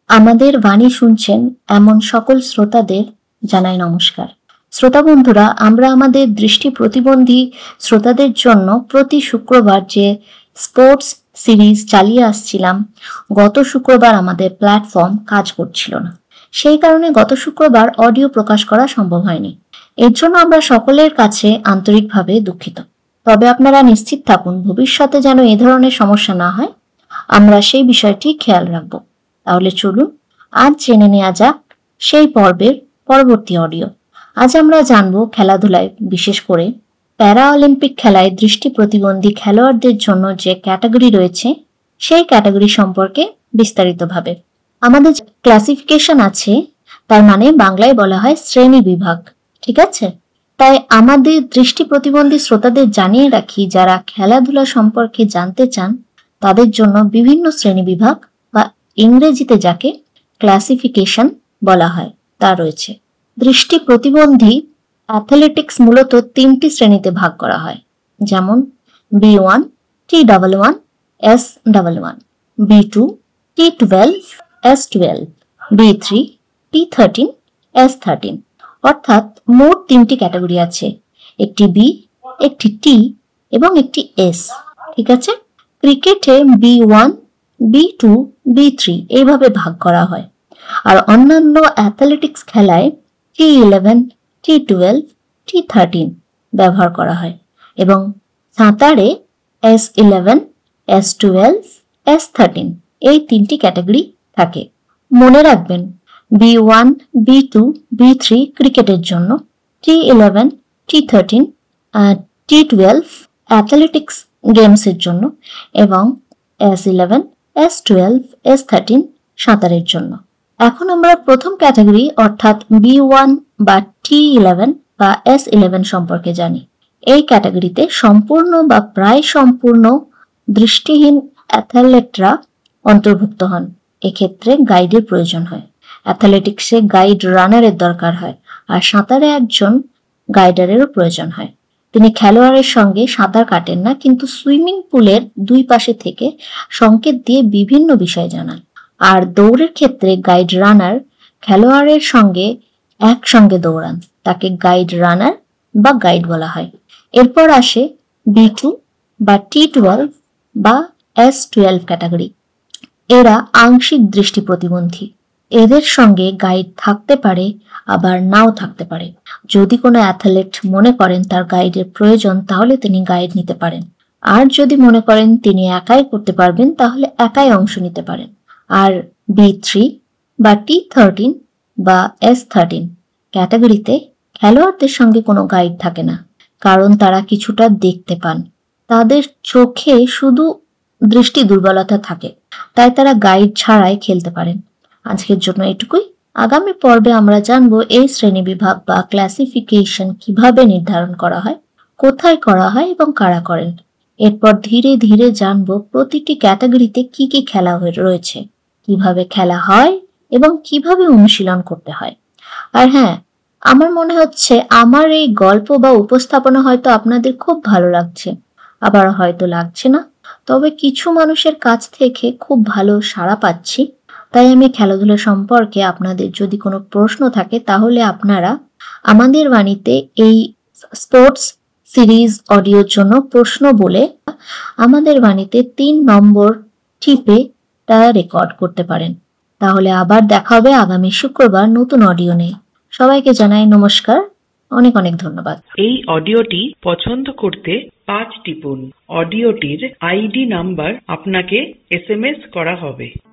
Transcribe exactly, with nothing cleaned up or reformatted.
আমাদের বাণী শুনছেন এমন সকল শ্রোতাদের জানাই নমস্কার। শ্রোতা বন্ধুরা, আমরা আমাদের দৃষ্টি প্রতিবন্ধী শ্রোতাদের জন্য প্রতি শুক্রবার যে স্পোর্টস সিরিজ চালিয়ে আসছিলাম, গত শুক্রবার আমাদের প্ল্যাটফর্ম কাজ করছিল না। সেই কারণে গত শুক্রবার অডিও প্রকাশ করা সম্ভব হয়নি। এর জন্য আমরা সকলের কাছে আন্তরিকভাবে দুঃখিত। তবে আপনারা নিশ্চিত থাকুন, ভবিষ্যতে যেন এ ধরনের সমস্যা না হয়, আমরা সেই বিষয়টি খেয়াল রাখব। তাহলে চলুন আজ জেনে নেওয়া যাক সেই পর্বের পরবর্তী অডিও। আজ আমরা জানব খেলাধুলায়, বিশেষ করে প্যারা অলিম্পিক খেলায় দৃষ্টি প্রতিবন্ধী খেলোয়াড়দের জন্য যে ক্যাটাগরি রয়েছে সেই ক্যাটাগরি সম্পর্কে বিস্তারিতভাবে। আমাদের ক্লাসিফিকেশন আছে, তার মানে বাংলায় বলা হয় শ্রেণী বিভাগ, ঠিক আছে? তাই আমাদের দৃষ্টি প্রতিবন্ধী শ্রোতাদের জানিয়ে রাখি, যারা খেলাধুলা সম্পর্কে জানতে চান তাদের জন্য বিভিন্ন শ্রেণী বিভাগ বা ইংরেজিতে যাকে ক্লাসিফিকেশন বলা হয় তা রয়েছে। দৃষ্টি প্রতিবন্ধী অ্যাথলেটিক্স মূলত তিনটি শ্রেণীতে ভাগ করা হয়, যেমন B one, T double one, S double one, B two, T twelve, S twelve, B three, T thirteen, S thirteen. অর্থাৎ মোট তিনটি ক্যাটাগরি আছে, একটি বি, একটি টি এবং একটি এস, ঠিক আছে? ক্রিকেটে B one, B two, B three এইভাবে ভাগ করা হয়। আর অন্যান্য অ্যাথলেটিক্স খেলায় T eleven, T twelve, T thirteen ব্যবহার করা হয় এবং সাঁতারে S eleven, S twelve, S thirteen এই তিনটি ক্যাটাগরি থাকে। মনে রাখবেন, B one, B two, B three ক্রিকেটের জন্য, T eleven, T thirteen, T twelve athletics গেমসের জন্য এবং S eleven, S twelve, S thirteen সাঁতারের জন্য। এখন আমরা প্রথম ক্যাটাগরি অর্থাৎ বি ওয়ান বা টি ইলেভেন বা এস ইলেভেন সম্পর্কে জানি। এই ক্যাটাগরিতে সম্পূর্ণ বা প্রায় সম্পূর্ণ দৃষ্টিহীন অ্যাথলেটরা অন্তর্ভুক্ত হন। এক্ষেত্রে গাইডের প্রয়োজন হয়। অ্যাথলেটিক্সে গাইড রানারের দরকার হয়, আর সাঁতারে একজন গাইডারেরও প্রয়োজন হয়। তিনি খেলোয়াড়ের সঙ্গে সাঁতার কাটেন না, কিন্তু সুইমিং পুলের দুই পাশে থেকে সংকেত দিয়ে বিভিন্ন বিষয় জানান। আর দৌড়ের ক্ষেত্রে গাইড রানার খেলোয়াড়ের সঙ্গে একসঙ্গে দৌড়ান, তাকে গাইড রানার বা গাইড বলা হয়। এরপর আসে বি টু বা টি টুয়েলভ বা এস টুয়েলভ ক্যাটাগরি। এরা আংশিক দৃষ্টি প্রতিবন্ধী। এদের সঙ্গে গাইড থাকতে পারে, আবার নাও থাকতে পারে। যদি কোনো অ্যাথলেট মনে করেন তার গাইডের প্রয়োজন, তাহলে তিনি গাইড নিতে পারেন। আর যদি মনে করেন তিনি একাই করতে পারবেন, তাহলে একাই অংশ নিতে পারেন। আর বি থ্রি বা টি থার্টিন বা এস থার্টিন ক্যাটাগরিতে খেলোয়াড়দের সঙ্গে কোনো গাইড থাকে না, কারণ তারা কিছুটা দেখতে পান। তাদের চোখে শুধু দৃষ্টি দুর্বলতা থাকে, তাই তারা গাইড ছাড়াই খেলতে পারেন। আজকের জন্য এটুকুই। আগামী পর্বে আমরা জানব এই শ্রেণী বিভাগ বা ক্লাসিফিকেশন কিভাবে নির্ধারণ করা হয়, কোথায় করা হয় এবং কারা করেন। এরপর ধীরে ধীরে জানব প্রতিটি ক্যাটাগরিতে কি কি খেলা রয়েছে, কিভাবে খেলা হয় এবং কিভাবে অনুশীলন করতে হয়। আর হ্যাঁ, আমার মনে হচ্ছে আমার এই গল্প বা উপস্থাপনা হয়তো আপনাদের খুব ভালো লাগছে, আবার হয়তো লাগছে না। তবে কিছু মানুষের কাছ থেকে খুব ভালো সাড়া পাচ্ছি। তাই আমি খেলাধুলা সম্পর্কে আপনাদের যদি কোনো প্রশ্ন থাকে, তাহলে আপনারা আমাদের বাণীতে এই স্পোর্টস সিরিজ অডিওর জন্য প্রশ্ন বলে আমাদের বাণীতে তিন নম্বর টিপে তা রেকর্ড করতে পারেন। তাহলে আবার দেখা হবে আগামী শুক্রবার নতুন অডিও নিয়ে। সবাইকে জানাই নমস্কার, অনেক অনেক ধন্যবাদ। এই অডিওটি পছন্দ করতে পাঁচ টিপুন। অডিওটির আইডি নাম্বার আপনাকে এস এম এস করা হবে।